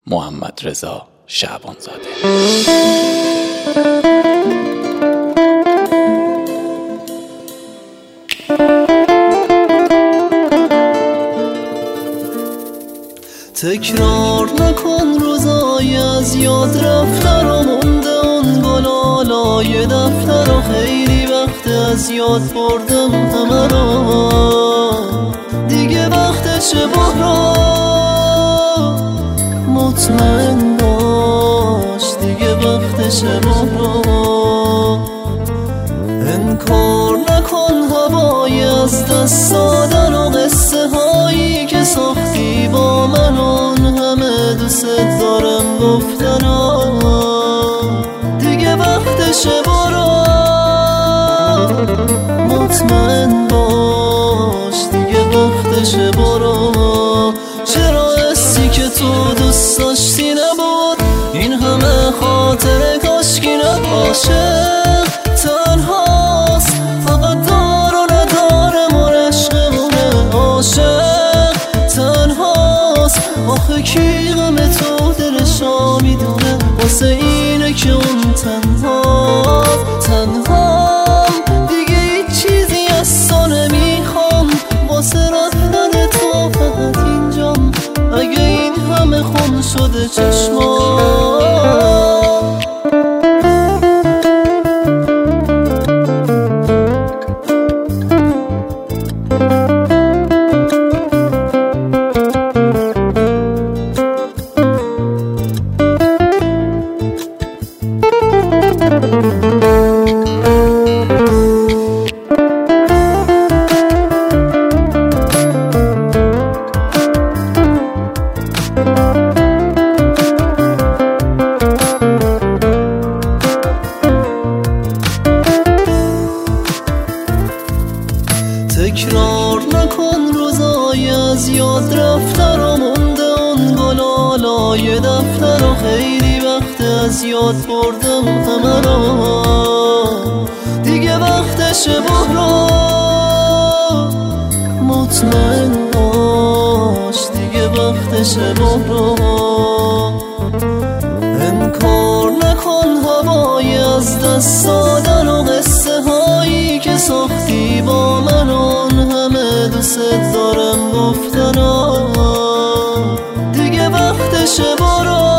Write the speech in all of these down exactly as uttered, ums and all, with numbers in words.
محمدرضا شعبانزاده. تکرار نکن روزای از یاد رفته رو مونده اون گلالای دفتر رو، خیلی وقت از یاد بردم همه رو، دیگه وقتشه برو، مطمئن باش دیگه وقتشه برو. انکار نکن هوای از دست دادن و قصه هایی که ساختی با من، اون همه دوست دارم گفتن دیگه وقتشه برو، مطمئن باش دیگه وقتشه برو. چرا حسی که تو دوست داشتی نبود، این همه خاطره کاشکی نباشه، تنهاست فقط دار و نداره من عشقمونه عاشق، تنهاست آخه کی غم تو دلشا میدونه، واسه اینه که اون تنهاست. تنهام دیگه هیچ چیزی از تو نمیخوام، واسه رفتن تو فقط اینجام، اگه این همه خون شده چشمام. تکرار نکن روزای از یاد رفته رو مونده اون گلالای دفتر رو، خیلی وقت از یاد بردم همه رو، دیگه وقتشه برو، مطمئن باش دیگه وقتشه برو. انکار نکن هوای از دست دادن و قصه هایی که ساختی با من، اون همه دوست دارم گفتن دیگه وقتشه برو،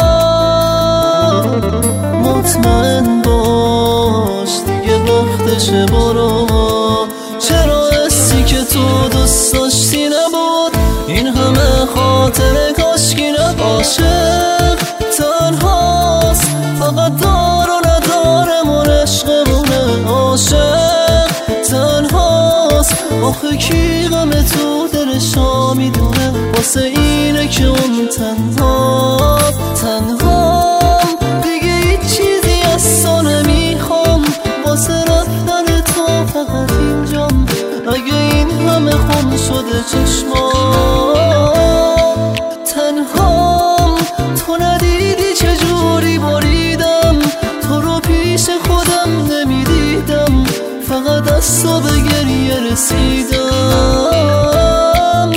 مطمئن باش دیگه وقتشه برو. چرا حسی که تو دوست داشتی نبود، این همه خاطره کاشکی نباشه، تنهاست فقط دار و نداره من عشقمونه عاشق، تنهاست آخه کی غم تو دلشا میدونه، واسه اینه که اون تنهاست. تنهام دیگه هیچ چیزی از تو نمیخوام، واسه رفتن تو فقط اینجام، اگه این همه خون شده چشمام. تنهام تو ندیدی چجوری بریدم، تو رو پیش خودم نمیدیدم، فقط از تو به گریه رسیدم.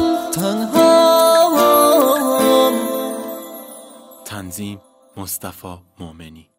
تنهام. تنظیم مصطفی مومنی.